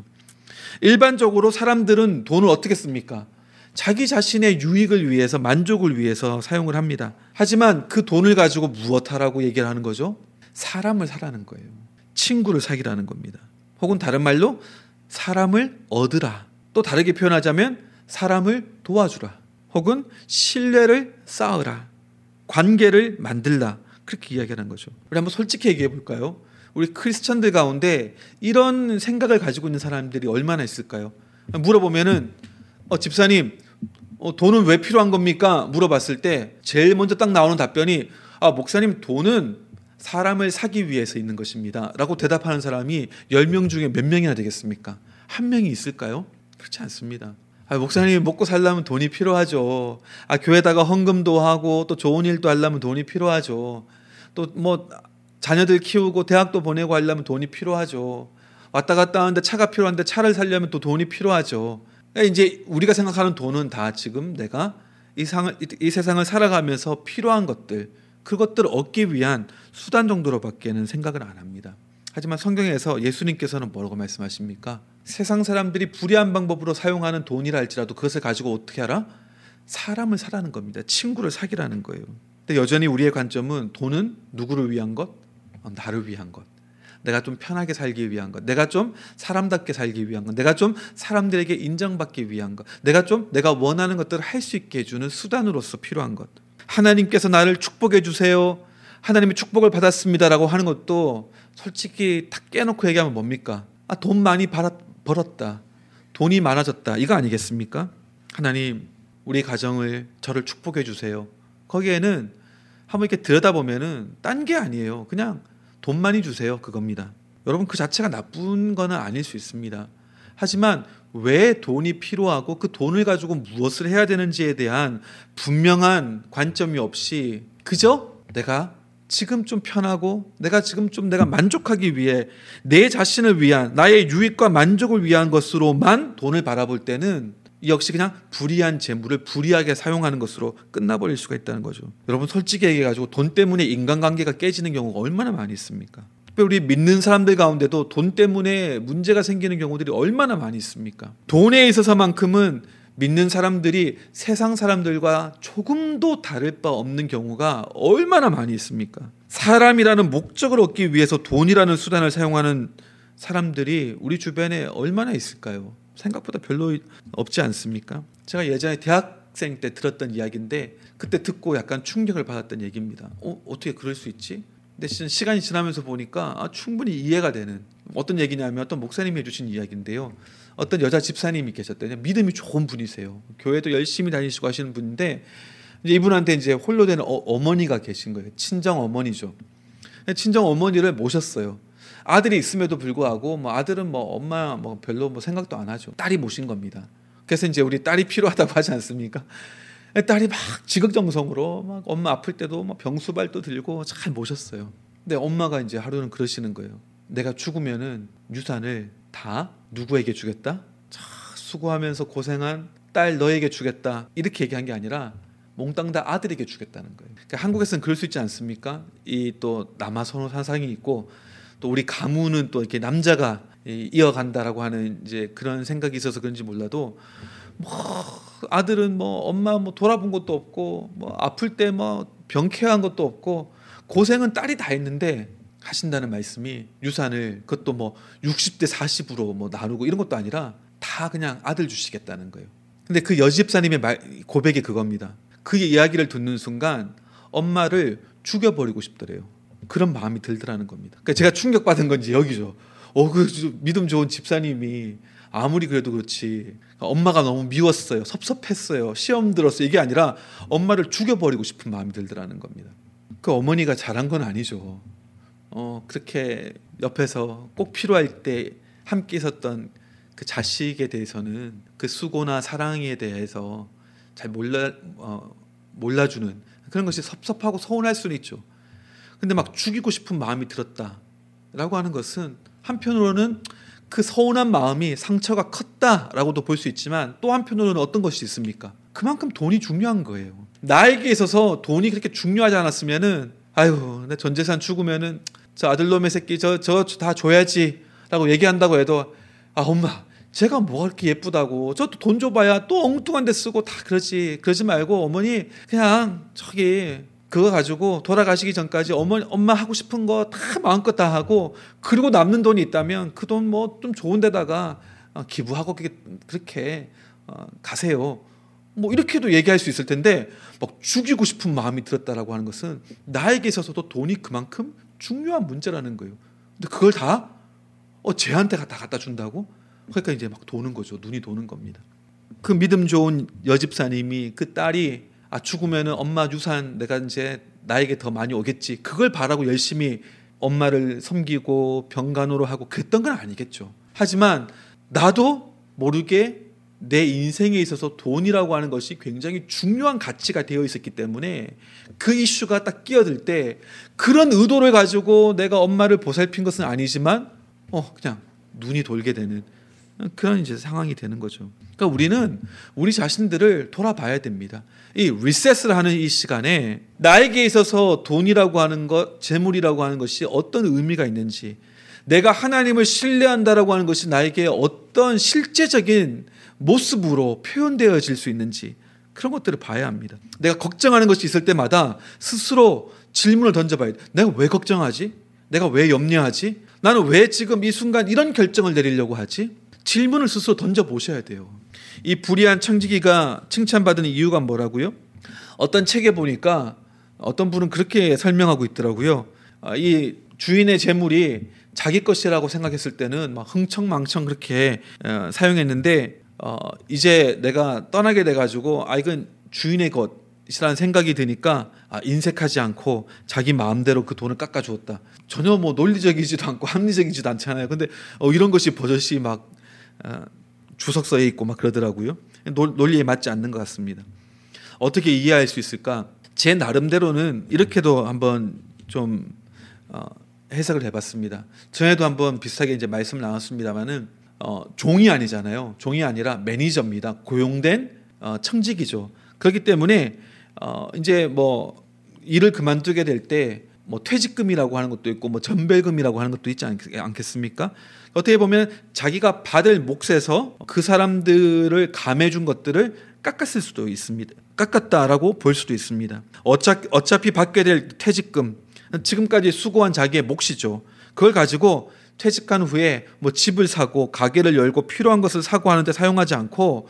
일반적으로 사람들은 돈을 어떻게 씁니까? 자기 자신의 유익을 위해서, 만족을 위해서 사용을 합니다. 하지만 그 돈을 가지고 무엇하라고 얘기를 하는 거죠? 사람을 사라는 거예요. 친구를 사귀라는 겁니다. 혹은 다른 말로 사람을 얻으라. 또 다르게 표현하자면 사람을 도와주라. 혹은 신뢰를 쌓으라. 관계를 만들라. 그렇게 이야기하는 거죠. 우리 한번 솔직히 얘기해 볼까요? 우리 크리스천들 가운데 이런 생각을 가지고 있는 사람들이 얼마나 있을까요? 물어보면은 집사님 돈은 왜 필요한 겁니까? 물어봤을 때 제일 먼저 딱 나오는 답변이 목사님 돈은 사람을 사기 위해서 있는 것입니다 라고 대답하는 사람이 10명 중에 몇 명이나 되겠습니까? 한 명이 있을까요? 그렇지 않습니다. 목사님 먹고 살려면 돈이 필요하죠. 교회다가 헌금도 하고 또 좋은 일도 하려면 돈이 필요하죠. 또 뭐 자녀들 키우고 대학도 보내고 하려면 돈이 필요하죠. 왔다 갔다 하는데 차가 필요한데 차를 사려면 또 돈이 필요하죠. 그러니까 이제 우리가 생각하는 돈은 다 지금 내가 이 세상을 살아가면서 필요한 것들, 그것들을 얻기 위한 수단 정도로밖에는 생각을 안 합니다. 하지만 성경에서 예수님께서는 뭐라고 말씀하십니까? 세상 사람들이 불의한 방법으로 사용하는 돈이라 할지라도 그것을 가지고 어떻게 하라? 사람을 사라는 겁니다. 친구를 사귀라는 거예요. 근데 여전히 우리의 관점은 돈은 누구를 위한 것? 나를 위한 것. 내가 좀 편하게 살기 위한 것. 내가 좀 사람답게 살기 위한 것. 내가 좀 사람들에게 인정받기 위한 것. 내가 원하는 것들을 할 수 있게 해주는 수단으로서 필요한 것. 하나님께서 나를 축복해 주세요. 하나님의 축복을 받았습니다라고 하는 것도 솔직히 딱 깨놓고 얘기하면 뭡니까? 돈 많이 벌었다. 돈이 많아졌다. 이거 아니겠습니까? 하나님, 우리 가정을, 저를 축복해 주세요. 거기에는 한번 이렇게 들여다보면은 딴 게 아니에요. 그냥 돈 많이 주세요. 그겁니다. 여러분, 그 자체가 나쁜 거는 아닐 수 있습니다. 하지만 왜 돈이 필요하고 그 돈을 가지고 무엇을 해야 되는지에 대한 분명한 관점이 없이 그저 내가 지금 좀 편하고 내가 지금 좀 내가 만족하기 위해 내 자신을 위한 나의 유익과 만족을 위한 것으로만 돈을 바라볼 때는 역시 그냥 불이한 재물을 불이하게 사용하는 것으로 끝나버릴 수가 있다는 거죠. 여러분 솔직히 얘기해가지고 돈 때문에 인간관계가 깨지는 경우가 얼마나 많이 있습니까? 우리 믿는 사람들 가운데도 돈 때문에 문제가 생기는 경우들이 얼마나 많이 있습니까? 돈에 있어서만큼은 믿는 사람들이 세상 사람들과 조금도 다를 바 없는 경우가 얼마나 많이 있습니까? 사람이라는 목적을 얻기 위해서 돈이라는 수단을 사용하는 사람들이 우리 주변에 얼마나 있을까요? 생각보다 별로 없지 않습니까? 제가 예전에 대학생 때 들었던 이야기인데 그때 듣고 약간 충격을 받았던 얘기입니다. 어떻게 그럴 수 있지? 근데 시간이 지나면서 보니까 충분히 이해가 되는 어떤 얘기냐면 어떤 목사님이 해주신 이야기인데요. 어떤 여자 집사님이 계셨대요. 믿음이 좋은 분이세요. 교회도 열심히 다니시고 하시는 분인데 이제 이분한테 이제 홀로 되는 어머니가 계신 거예요. 친정 어머니죠. 친정 어머니를 모셨어요. 아들이 있음에도 불구하고 아들은 엄마 별로 생각도 안 하죠. 딸이 모신 겁니다. 그래서 이제 우리 딸이 필요하다고 하지 않습니까? 딸이 막 지극정성으로 막 엄마 아플 때도 병수발도 들고 잘 모셨어요. 근데 엄마가 이제 하루는 그러시는 거예요. 내가 죽으면은 유산을 다 누구에게 주겠다? 수고하면서 고생한 딸 너에게 주겠다. 이렇게 얘기한 게 아니라 몽땅 다 아들에게 주겠다는 거예요. 그러니까 한국에서는 그럴 수 있지 않습니까? 이 또 남아선호 사상이 있고 또 우리 가문은 또 이렇게 남자가 이어간다라고 하는 이제 그런 생각이 있어서 그런지 몰라도 아들은 엄마 돌아본 것도 없고 아플 때 병쾌한 것도 없고 고생은 딸이 다 했는데 하신다는 말씀이 유산을 그것도 60대 40으로 나누고 이런 것도 아니라 다 그냥 아들 주시겠다는 거예요. 근데 그 여집사님의 고백이 그겁니다. 그 이야기를 듣는 순간 엄마를 죽여버리고 싶더래요. 그런 마음이 들더라는 겁니다. 그러니까 제가 충격받은 건지 여기죠. 그 믿음 좋은 집사님이 아무리 그래도 그렇지 엄마가 너무 미웠어요. 섭섭했어요. 시험 들었어요. 이게 아니라 엄마를 죽여버리고 싶은 마음이 들더라는 겁니다. 그 어머니가 잘한 건 아니죠. 그렇게 옆에서 꼭 필요할 때 함께 있었던 그 자식에 대해서는 그 수고나 사랑에 대해서 잘 몰라주는 그런 것이 섭섭하고 서운할 수는 있죠. 근데 죽이고 싶은 마음이 들었다라고 하는 것은 한편으로는 그 서운한 마음이 상처가 컸다라고도 볼 수 있지만 또 한편으로는 어떤 것이 있습니까? 그만큼 돈이 중요한 거예요. 나에게 있어서 돈이 그렇게 중요하지 않았으면은 내 전 재산 죽으면은 저 아들놈의 새끼 저 다 줘야지라고 얘기한다고 해도 엄마 제가 뭐가 그렇게 예쁘다고 저 돈 줘봐야 또 엉뚱한 데 쓰고 다 그러지 말고 어머니 그냥 저기 그거 가지고 돌아가시기 전까지 엄마 하고 싶은 거 다 마음껏 다 하고 그리고 남는 돈이 있다면 그 돈 좀 좋은 데다가 기부하고 그렇게 가세요. 이렇게도 얘기할 수 있을 텐데 죽이고 싶은 마음이 들었다라고 하는 것은 나에게 있어서도 돈이 그만큼 중요한 문제라는 거예요. 근데 그걸 다 쟤한테 다 갖다 준다고? 그러니까 이제 도는 거죠. 눈이 도는 겁니다. 그 믿음 좋은 여집사님이 그 딸이 죽으면은 엄마 유산 내가 이제 나에게 더 많이 오겠지. 그걸 바라고 열심히 엄마를 섬기고 병간호를 하고 그랬던 건 아니겠죠. 하지만 나도 모르게 내 인생에 있어서 돈이라고 하는 것이 굉장히 중요한 가치가 되어 있었기 때문에 그 이슈가 딱 끼어들 때 그런 의도를 가지고 내가 엄마를 보살핀 것은 아니지만 그냥 눈이 돌게 되는 그런 이제 상황이 되는 거죠. 그러니까 우리는 우리 자신들을 돌아봐야 됩니다. 이 리셋을 하는 이 시간에 나에게 있어서 돈이라고 하는 것, 재물이라고 하는 것이 어떤 의미가 있는지, 내가 하나님을 신뢰한다라고 하는 것이 나에게 어떤 실제적인 모습으로 표현되어질 수 있는지 그런 것들을 봐야 합니다. 내가 걱정하는 것이 있을 때마다 스스로 질문을 던져봐야 돼. 내가 왜 걱정하지? 내가 왜 염려하지? 나는 왜 지금 이 순간 이런 결정을 내리려고 하지? 질문을 스스로 던져보셔야 돼요. 이 불의한 청지기가 칭찬받은 이유가 뭐라고요? 어떤 책에 보니까 어떤 분은 그렇게 설명하고 있더라고요. 이 주인의 재물이 자기 것이라고 생각했을 때는 막 흥청망청 그렇게 사용했는데 이제 내가 떠나게 돼가지고 이건 주인의 것이라는 생각이 드니까 인색하지 않고 자기 마음대로 그 돈을 깎아주었다. 전혀 논리적이지도 않고 합리적이지도 않잖아요. 근데 이런 것이 버젓이 막 주석서에 있고 막 그러더라고요. 논리에 맞지 않는 것 같습니다. 어떻게 이해할 수 있을까? 제 나름대로는 이렇게도 한번 좀 해석을 해봤습니다. 전에도 한번 비슷하게 이제 말씀을 나눴습니다만은 종이 아니잖아요. 종이 아니라 매니저입니다. 고용된 청직이죠. 그렇기 때문에 이제 뭐 일을 그만두게 될 때 뭐 퇴직금이라고 하는 것도 있고 뭐 전별금이라고 하는 것도 있지 않겠습니까? 어떻게 보면 자기가 받을 몫에서 그 사람들을 감해준 것들을 깎았을 수도 있습니다. 깎았다라고 볼 수도 있습니다. 어차피 받게 될 퇴직금, 지금까지 수고한 자기의 몫이죠. 그걸 가지고 퇴직한 후에 뭐 집을 사고 가게를 열고 필요한 것을 사고 하는데 사용하지 않고,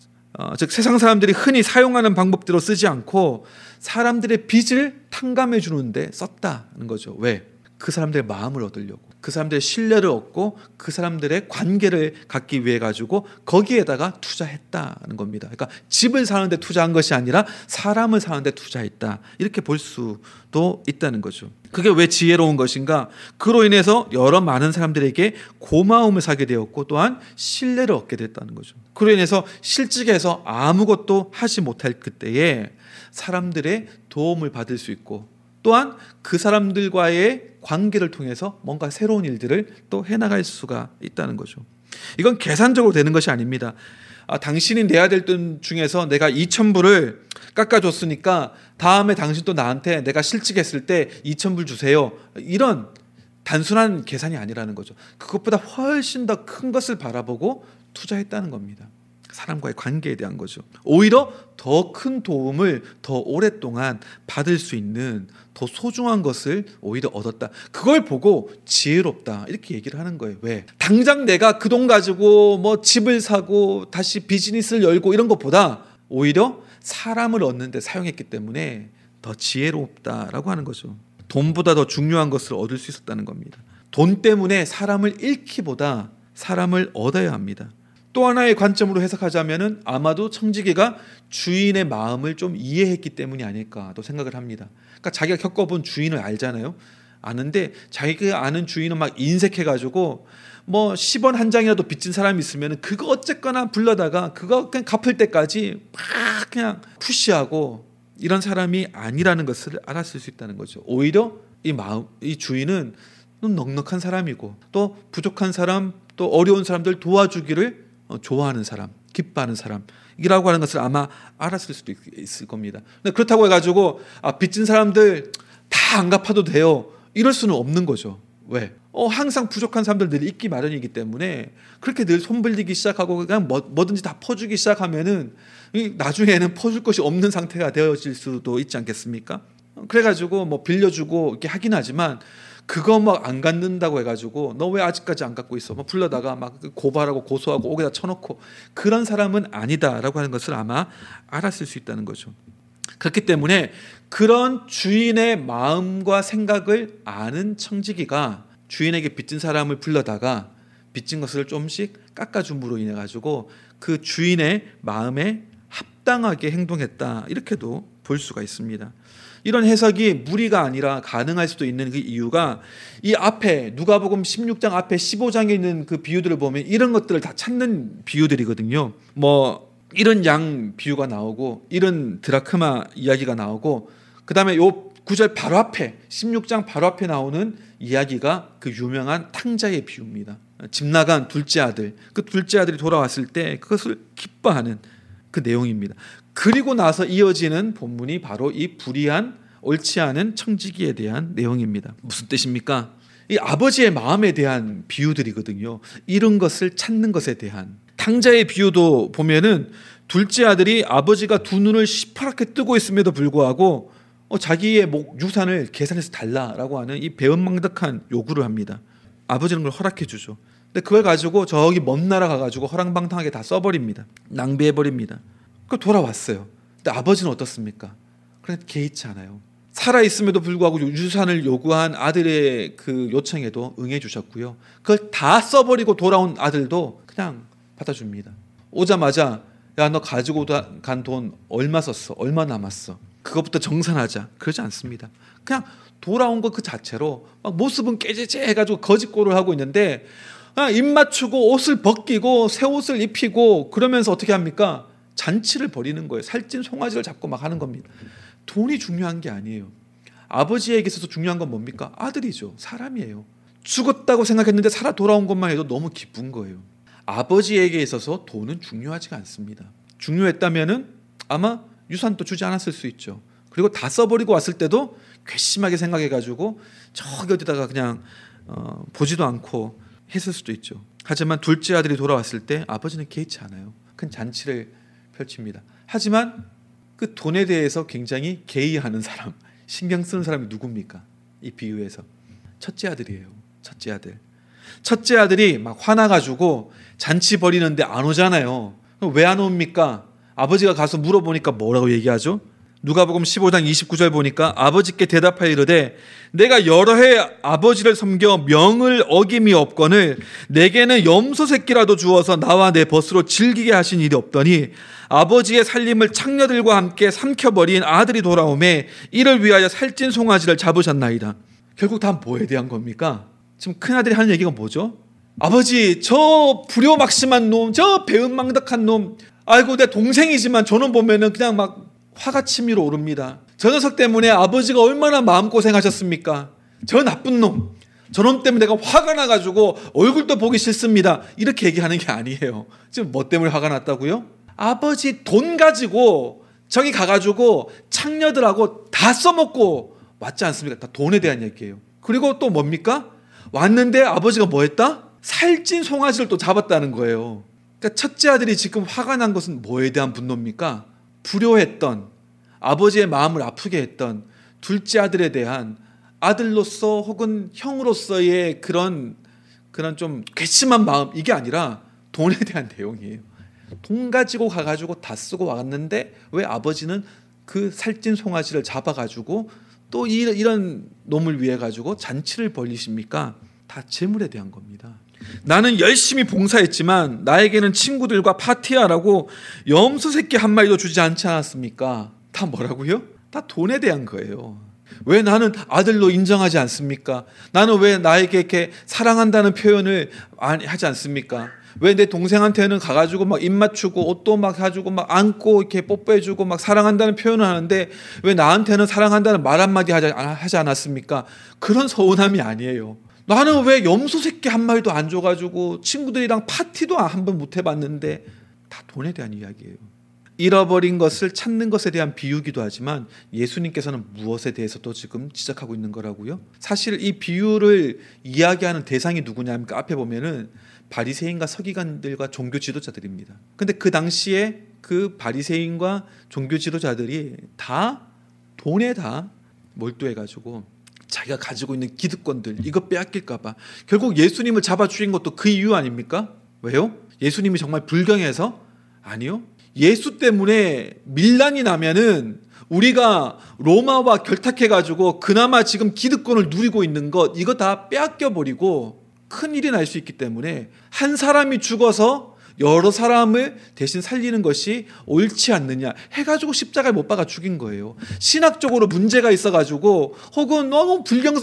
즉 세상 사람들이 흔히 사용하는 방법대로 쓰지 않고 사람들의 빚을 탕감해 주는데 썼다는 거죠. 왜? 그 사람들의 마음을 얻으려고, 그 사람들의 신뢰를 얻고 그 사람들의 관계를 갖기 위해 가지고 거기에다가 투자했다는 겁니다. 그러니까 집을 사는데 투자한 것이 아니라 사람을 사는데 투자했다, 이렇게 볼 수도 있다는 거죠. 그게 왜 지혜로운 것인가? 그로 인해서 여러 많은 사람들에게 고마움을 사게 되었고 또한 신뢰를 얻게 됐다는 거죠. 그로 인해서 실직해서 아무것도 하지 못할 그때에 사람들의 도움을 받을 수 있고 또한 그 사람들과의 관계를 통해서 뭔가 새로운 일들을 또 해나갈 수가 있다는 거죠. 이건 계산적으로 되는 것이 아닙니다. 당신이 내야 될 돈 중에서 내가 2,000불을 깎아줬으니까 다음에 당신 또 나한테 내가 실직했을 때 2,000불 주세요, 이런 단순한 계산이 아니라는 거죠. 그것보다 훨씬 더 큰 것을 바라보고 투자했다는 겁니다. 사람과의 관계에 대한 거죠. 오히려 더 큰 도움을 더 오랫동안 받을 수 있는 더 소중한 것을 오히려 얻었다. 그걸 보고 지혜롭다, 이렇게 얘기를 하는 거예요. 왜? 당장 내가 그 돈 가지고 뭐 집을 사고 다시 비즈니스를 열고 이런 것보다 오히려 사람을 얻는 데 사용했기 때문에 더 지혜롭다라고 하는 거죠. 돈보다 더 중요한 것을 얻을 수 있었다는 겁니다. 돈 때문에 사람을 잃기보다 사람을 얻어야 합니다. 또 하나의 관점으로 해석하자면은 아마도 청지기가 주인의 마음을 좀 이해했기 때문이 아닐까 또 생각을 합니다. 그러니까 자기가 겪어본 주인을 알잖아요. 아는데 자기가 아는 주인은 막 인색해가지고 뭐 10원 한 장이라도 빚진 사람이 있으면 그거 어쨌거나 불러다가 그거 그냥 갚을 때까지 막 그냥 푸시하고 이런 사람이 아니라는 것을 알았을 수 있다는 거죠. 오히려 이 주인은 넉넉한 사람이고 또 부족한 사람, 또 어려운 사람들 도와주기를 좋아하는 사람, 기뻐하는 사람이라고 하는 것을 아마 알았을 수도 있을 겁니다. 근데 그렇다고 해가지고 빚진 사람들 다 안 갚아도 돼요, 이럴 수는 없는 거죠. 왜? 항상 부족한 사람들 늘 있기 마련이기 때문에 그렇게 늘 손벌리기 시작하고 그냥 뭐든지 다 퍼주기 시작하면은 나중에는 퍼줄 것이 없는 상태가 되어질 수도 있지 않겠습니까? 그래가지고 뭐 빌려주고 이렇게 하긴 하지만 그거 막 안 갚는다고 해가지고 너 왜 아직까지 안 갚고 있어? 막 불러다가 막 고발하고 고소하고 옥에다 쳐놓고 그런 사람은 아니다라고 하는 것을 아마 알았을 수 있다는 거죠. 그렇기 때문에 그런 주인의 마음과 생각을 아는 청지기가 주인에게 빚진 사람을 불러다가 빚진 것을 조금씩 깎아줌으로 인해 가지고 그 주인의 마음에 합당하게 행동했다, 이렇게도 볼 수가 있습니다. 이런 해석이 무리가 아니라 가능할 수도 있는 그 이유가 이 앞에 누가복음 16장 앞에 15장에 있는 그 비유들을 보면 이런 것들을 다 찾는 비유들이거든요. 뭐 이런 양 비유가 나오고 이런 드라크마 이야기가 나오고 그다음에 요 구절 바로 앞에 16장 바로 앞에 나오는 이야기가 그 유명한 탕자의 비유입니다. 집 나간 둘째 아들, 그 둘째 아들이 돌아왔을 때 그것을 기뻐하는 그 내용입니다. 그리고 나서 이어지는 본문이 바로 이 불의한 옳지 않은 청지기에 대한 내용입니다. 무슨 뜻입니까? 이 아버지의 마음에 대한 비유들이거든요. 이런 것을 찾는 것에 대한. 탕자의 비유도 보면은 둘째 아들이 아버지가 두 눈을 시퍼렇게 뜨고 있음에도 불구하고 자기의 유산을 계산해서 달라라고 하는 이 배은망덕한 요구를 합니다. 아버지는 그걸 허락해 주죠. 근데 그걸 가지고 저기 먼 나라 가가지고 허랑방탕하게 다 써버립니다. 낭비해버립니다. 그 돌아왔어요. 근데 아버지는 어떻습니까? 그냥 개의치 않아요. 살아있음에도 불구하고 유산을 요구한 아들의 그 요청에도 응해 주셨고요. 그걸 다 써버리고 돌아온 아들도 그냥 받아줍니다. 오자마자 야, 너 가지고 간 돈 얼마 썼어? 얼마 남았어? 그것부터 정산하자. 그러지 않습니다. 그냥 돌아온 것 그 자체로 막 모습은 깨지지 해가지고 거짓골을 하고 있는데 입 맞추고 옷을 벗기고 새 옷을 입히고 그러면서 어떻게 합니까? 잔치를 벌이는 거예요. 살찐 송아지를 잡고 막 하는 겁니다. 돈이 중요한 게 아니에요. 아버지에게 있어서 중요한 건 뭡니까? 아들이죠. 사람이에요. 죽었다고 생각했는데 살아 돌아온 것만 해도 너무 기쁜 거예요. 아버지에게 있어서 돈은 중요하지가 않습니다. 중요했다면은 아마 유산도 주지 않았을 수 있죠. 그리고 다 써버리고 왔을 때도 괘씸하게 생각해가지고 저기 어디다가 그냥 보지도 않고 했을 수도 있죠. 하지만 둘째 아들이 돌아왔을 때 아버지는 개의치 않아요. 큰 잔치를 펼칩니다. 하지만 그 돈에 대해서 굉장히 개의하는 사람, 신경 쓰는 사람이 누굽니까? 이 비유에서 첫째 아들이에요. 첫째 아들. 첫째 아들이 막 화나가지고 잔치 벌이는데 안 오잖아요. 왜 안 옵니까? 아버지가 가서 물어보니까 뭐라고 얘기하죠? 누가복음 15장 29절 보니까 아버지께 대답하여 이르되 내가 여러 해 아버지를 섬겨 명을 어김이 없거늘 내게는 염소 새끼라도 주어서 나와 내 벗으로 즐기게 하신 일이 없더니 아버지의 살림을 창녀들과 함께 삼켜버린 아들이 돌아오매 이를 위하여 살찐 송아지를 잡으셨나이다. 결국 다 뭐에 대한 겁니까? 지금 큰아들이 하는 얘기가 뭐죠? 아버지, 저 불효막심한 놈, 저 배은망덕한 놈, 아이고 내 동생이지만 저는 보면은 그냥 막 화가 치밀어 오릅니다. 저 녀석 때문에 아버지가 얼마나 마음고생하셨습니까? 저 나쁜 놈, 저놈 때문에 내가 화가 나가지고 얼굴도 보기 싫습니다. 이렇게 얘기하는 게 아니에요. 지금 뭐 때문에 화가 났다고요? 아버지 돈 가지고 저기 가가지고 창녀들하고 다 써먹고 왔지 않습니까? 다 돈에 대한 얘기예요. 그리고 또 뭡니까? 왔는데 아버지가 뭐 했다? 살찐 송아지를 또 잡았다는 거예요. 그러니까 첫째 아들이 지금 화가 난 것은 뭐에 대한 분노입니까? 불효했던, 아버지의 마음을 아프게 했던 둘째 아들에 대한 아들로서 혹은 형으로서의 그런 좀 괘씸한 마음, 이게 아니라 돈에 대한 내용이에요. 돈 가지고 가가지고 다 쓰고 왔는데 왜 아버지는 그 살찐 송아지를 잡아가지고 또 이런 놈을 위해 가지고 잔치를 벌리십니까? 다 재물에 대한 겁니다. 나는 열심히 봉사했지만 나에게는 친구들과 파티하라고 염소 새끼 한 마리도 주지 않지 않았습니까? 다 뭐라고요? 다 돈에 대한 거예요. 왜 나는 아들로 인정하지 않습니까? 나는 왜 나에게 이렇게 사랑한다는 표현을 하지 않습니까? 왜 내 동생한테는 가가지고 막 입 맞추고 옷도 막 사주고 막 안고 이렇게 뽀뽀해주고 막 사랑한다는 표현을 하는데 왜 나한테는 사랑한다는 말 한마디 하지 않았습니까? 그런 서운함이 아니에요. 나는 왜 염소 새끼 한 마리도 안 줘가지고 친구들이랑 파티도 한 번 못 해봤는데, 다 돈에 대한 이야기예요. 잃어버린 것을 찾는 것에 대한 비유기도 하지만 예수님께서는 무엇에 대해서도 지금 지적하고 있는 거라고요? 사실 이 비유를 이야기하는 대상이 누구냐면 앞에 보면은 바리새인과 서기관들과 종교 지도자들입니다. 근데 그 당시에 그 바리새인과 종교 지도자들이 다 돈에 다 몰두해가지고 자기가 가지고 있는 기득권들 이거 빼앗길까 봐 결국 예수님을 잡아 죽인 것도 그 이유 아닙니까? 왜요? 예수님이 정말 불경해서? 아니요. 예수 때문에 밀란이 나면은 우리가 로마와 결탁해가지고 그나마 지금 기득권을 누리고 있는 것 이거 다 빼앗겨버리고 큰일이 날 수 있기 때문에 한 사람이 죽어서 여러 사람을 대신 살리는 것이 옳지 않느냐 해가지고 십자가에 못 박아 죽인 거예요. 신학적으로 문제가 있어가지고 혹은 너무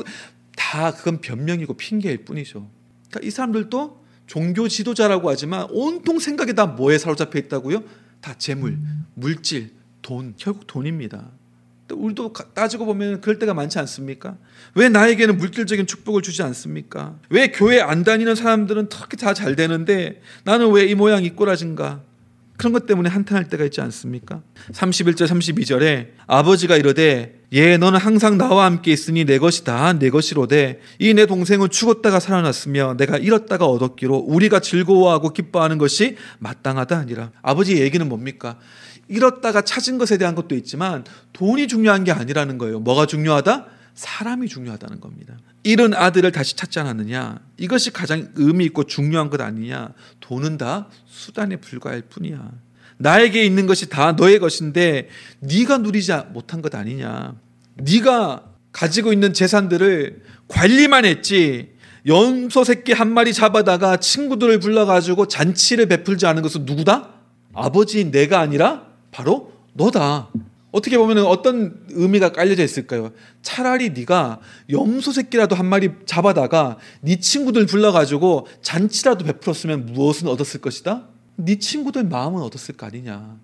다 그건 변명이고 핑계일 뿐이죠. 그러니까 이 사람들도 종교 지도자라고 하지만 온통 생각이 다 뭐에 사로잡혀 있다고요? 다 재물, 물질, 돈, 결국 돈입니다. 우리도 따지고 보면 그럴 때가 많지 않습니까? 왜 나에게는 물질적인 축복을 주지 않습니까? 왜 교회 안 다니는 사람들은 그렇게 다 잘 되는데 나는 왜 이 모양 이 꼴아진가? 그런 것 때문에 한탄할 때가 있지 않습니까? 31절 32절에 아버지가 이르되 예 너는 항상 나와 함께 있으니 내 것이 다 내 것이로되 이 내 동생은 죽었다가 살아났으며 내가 잃었다가 얻었기로 우리가 즐거워하고 기뻐하는 것이 마땅하다 아니라. 아버지의 얘기는 뭡니까? 잃었다가 찾은 것에 대한 것도 있지만 돈이 중요한 게 아니라는 거예요. 뭐가 중요하다? 사람이 중요하다는 겁니다. 잃은 아들을 다시 찾지 않았느냐? 이것이 가장 의미 있고 중요한 것 아니냐? 돈은 다 수단에 불과할 뿐이야. 나에게 있는 것이 다 너의 것인데 네가 누리지 못한 것 아니냐? 네가 가지고 있는 재산들을 관리만 했지 염소 새끼 한 마리 잡아다가 친구들을 불러가지고 잔치를 베풀지 않은 것은 누구다? 아버지인 내가 아니라 바로 너다. 어떻게 보면 어떤 의미가 깔려져 있을까요? 차라리 네가 염소 새끼라도 한 마리 잡아다가 네 친구들 불러가지고 잔치라도 베풀었으면 무엇은 얻었을 것이다? 네 친구들 마음은 얻었을 거 아니냐.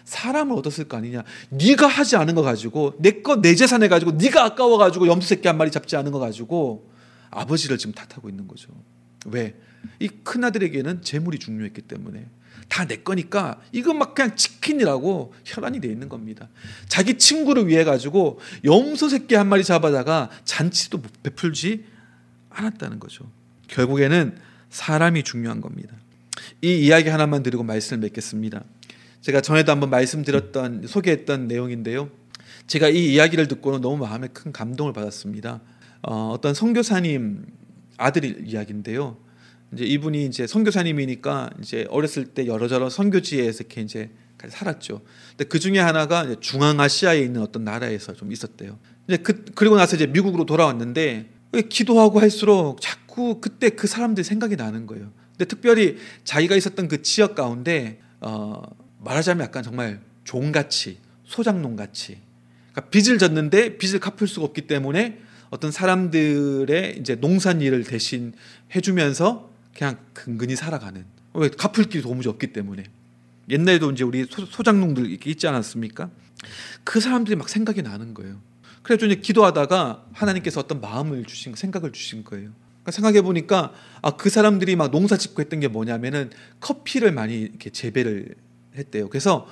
사람을 얻었을 거 아니냐. 네가 하지 않은 거 가지고 내 재산 해가지고 네가 아까워가지고 염소 새끼 한 마리 잡지 않은 거 가지고 아버지를 지금 탓하고 있는 거죠. 왜? 이 큰아들에게는 재물이 중요했기 때문에 다 내 거니까 이거 막 그냥 치킨이라고 혈안이 돼 있는 겁니다. 자기 친구를 위해 가지고 염소 새끼 한 마리 잡아다가 잔치도 베풀지 않았다는 거죠. 결국에는 사람이 중요한 겁니다. 이 이야기 하나만 드리고 말씀을 맺겠습니다. 제가 전에도 한번 소개했던 내용인데요. 제가 이 이야기를 듣고는 너무 마음에 큰 감동을 받았습니다. 어떤 선교사님 아들 이야기인데요. 이제 이분이 이제 선교사님이니까 이제 어렸을 때 여러저러 선교지에서 이렇게 이제 살았죠. 근데 그 중에 하나가 이제 중앙아시아에 있는 어떤 나라에서 좀 있었대요. 이제 그리고 나서 이제 미국으로 돌아왔는데 기도하고 할수록 자꾸 그때 그 사람들이 생각이 나는 거예요. 근데 특별히 자기가 있었던 그 지역 가운데 말하자면 약간 정말 종같이 소장농같이 그러니까 빚을 졌는데 빚을 갚을 수가 없기 때문에 어떤 사람들의 이제 농산 일을 대신 해주면서 그냥 근근히 살아가는. 왜? 갚을 길이 도무지 없기 때문에. 옛날에도 이제 우리 소장농들 이렇게 있지 않았습니까? 그 사람들이 막 생각이 나는 거예요. 그래서 이제 기도하다가 하나님께서 어떤 생각을 주신 거예요. 그러니까 생각해 보니까 그 사람들이 막 농사 짓고 했던 게 뭐냐면은 커피를 많이 이렇게 재배를 했대요. 그래서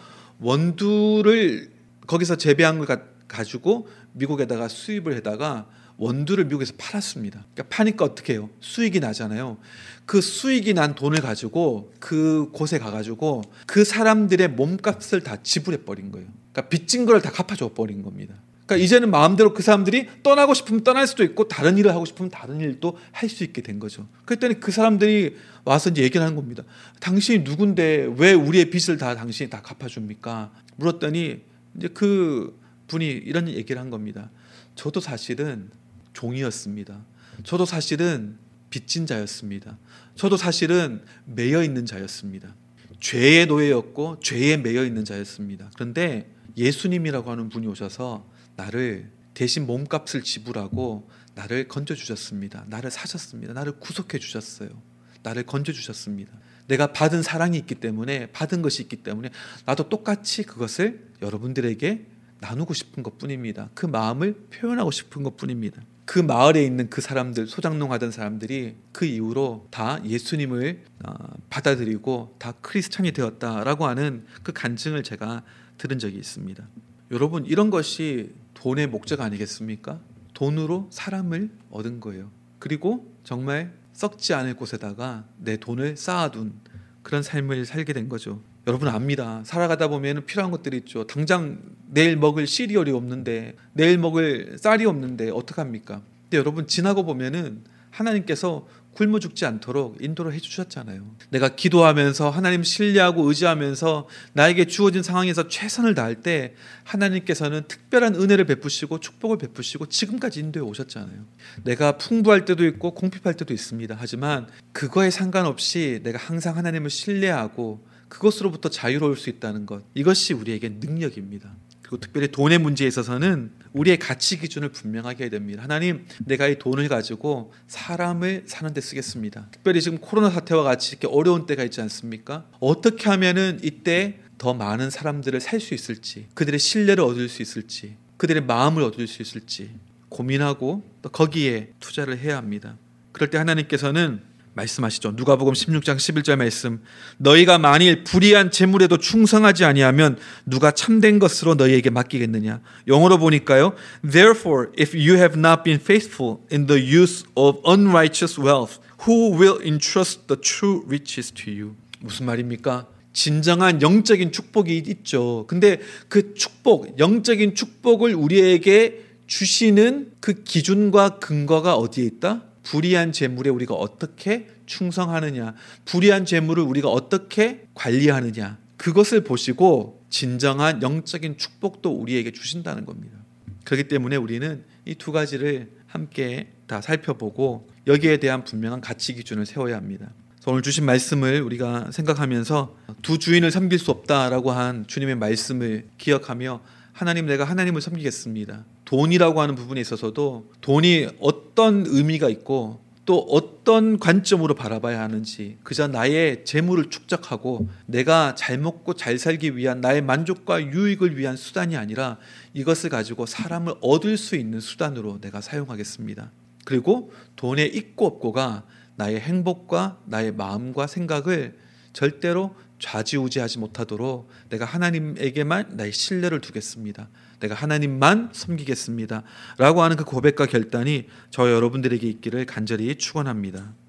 원두를 거기서 재배한 걸 가지고 미국에다가 수입을 해다가 원두를 미국에서 팔았습니다. 그러니까 파니까 어떻게 해요? 수익이 나잖아요. 그 수익이 난 돈을 가지고 그 곳에 가가지고 그 사람들의 몸값을 다 지불해 버린 거예요. 그러니까 빚진 걸 다 갚아줘 버린 겁니다. 그러니까 이제는 마음대로 그 사람들이 떠나고 싶으면 떠날 수도 있고 다른 일을 하고 싶으면 다른 일도 할 수 있게 된 거죠. 그랬더니 그 사람들이 와서 이제 얘기를 하는 겁니다. 당신이 누군데 왜 우리의 빚을 당신이 다 갚아줍니까? 물었더니 이제 그 분이 이런 얘기를 한 겁니다. 저도 사실은 종이었습니다. 저도 사실은 빚진 자였습니다. 저도 사실은 매여 있는 자였습니다. 죄의 노예였고 죄에 매여 있는 자였습니다. 그런데 예수님이라고 하는 분이 오셔서 나를 대신 몸값을 지불하고 나를 건져주셨습니다. 나를 사셨습니다. 나를 구속해 주셨어요. 나를 건져주셨습니다. 내가 받은 사랑이 있기 때문에 받은 것이 있기 때문에 나도 똑같이 그것을 여러분들에게 나누고 싶은 것뿐입니다. 그 마음을 표현하고 싶은 것뿐입니다. 그 마을에 있는 그 사람들, 소장농하던 사람들이 그 이후로 다 예수님을 받아들이고 다 크리스찬이 되었다라고 하는 그 간증을 제가 들은 적이 있습니다. 여러분, 이런 것이 돈의 목적 아니겠습니까? 돈으로 사람을 얻은 거예요. 그리고 정말 썩지 않을 곳에다가 내 돈을 쌓아둔 그런 삶을 살게 된 거죠. 여러분 압니다. 살아가다 보면 필요한 것들이 있죠. 당장 내일 먹을 시리얼이 없는데, 내일 먹을 쌀이 없는데 어떡합니까? 근데 여러분 지나고 보면은 하나님께서 굶어 죽지 않도록 인도를 해주셨잖아요. 내가 기도하면서 하나님 신뢰하고 의지하면서 나에게 주어진 상황에서 최선을 다할 때 하나님께서는 특별한 은혜를 베푸시고 축복을 베푸시고 지금까지 인도해 오셨잖아요. 내가 풍부할 때도 있고 궁핍할 때도 있습니다. 하지만 그거에 상관없이 내가 항상 하나님을 신뢰하고 그것으로부터 자유로울 수 있다는 것, 이것이 우리에게 능력입니다. 그리고 특별히 돈의 문제에 있어서는 우리의 가치 기준을 분명하게 해야 됩니다. 하나님, 내가 이 돈을 가지고 사람을 사는 데 쓰겠습니다. 특별히 지금 코로나 사태와 같이 이렇게 어려운 때가 있지 않습니까? 어떻게 하면은 이때 더 많은 사람들을 살 수 있을지, 그들의 신뢰를 얻을 수 있을지, 그들의 마음을 얻을 수 있을지 고민하고 또 거기에 투자를 해야 합니다. 그럴 때 하나님께서는 말씀하시죠. 누가복음 16장 11절 말씀. 너희가 만일 불의한 재물에도 충성하지 아니하면 누가 참된 것으로 너희에게 맡기겠느냐. 영어로 보니까요. Therefore, if you have not been faithful in the use of unrighteous wealth, who will entrust the true riches to you? 무슨 말입니까? 진정한 영적인 축복이 있죠. 근데 그 축복, 영적인 축복을 우리에게 주시는 그 기준과 근거가 어디에 있다? 불의한 재물에 우리가 어떻게 충성하느냐, 불의한 재물을 우리가 어떻게 관리하느냐, 그것을 보시고 진정한 영적인 축복도 우리에게 주신다는 겁니다. 그렇기 때문에 우리는 이 두 가지를 함께 다 살펴보고 여기에 대한 분명한 가치 기준을 세워야 합니다. 오늘 주신 말씀을 우리가 생각하면서 두 주인을 섬길 수 없다라고 한 주님의 말씀을 기억하며 하나님, 내가 하나님을 섬기겠습니다. 돈이라고 하는 부분에 있어서도 돈이 어떤 의미가 있고 또 어떤 관점으로 바라봐야 하는지, 그저 나의 재물을 축적하고 내가 잘 먹고 잘 살기 위한 나의 만족과 유익을 위한 수단이 아니라 이것을 가지고 사람을 얻을 수 있는 수단으로 내가 사용하겠습니다. 그리고 돈의 있고 없고가 나의 행복과 나의 마음과 생각을 절대로 좌지우지하지 못하도록 내가 하나님에게만 나의 신뢰를 두겠습니다. 내가 하나님만 섬기겠습니다 라고 하는 그 고백과 결단이 저 여러분들에게 있기를 간절히 축원합니다.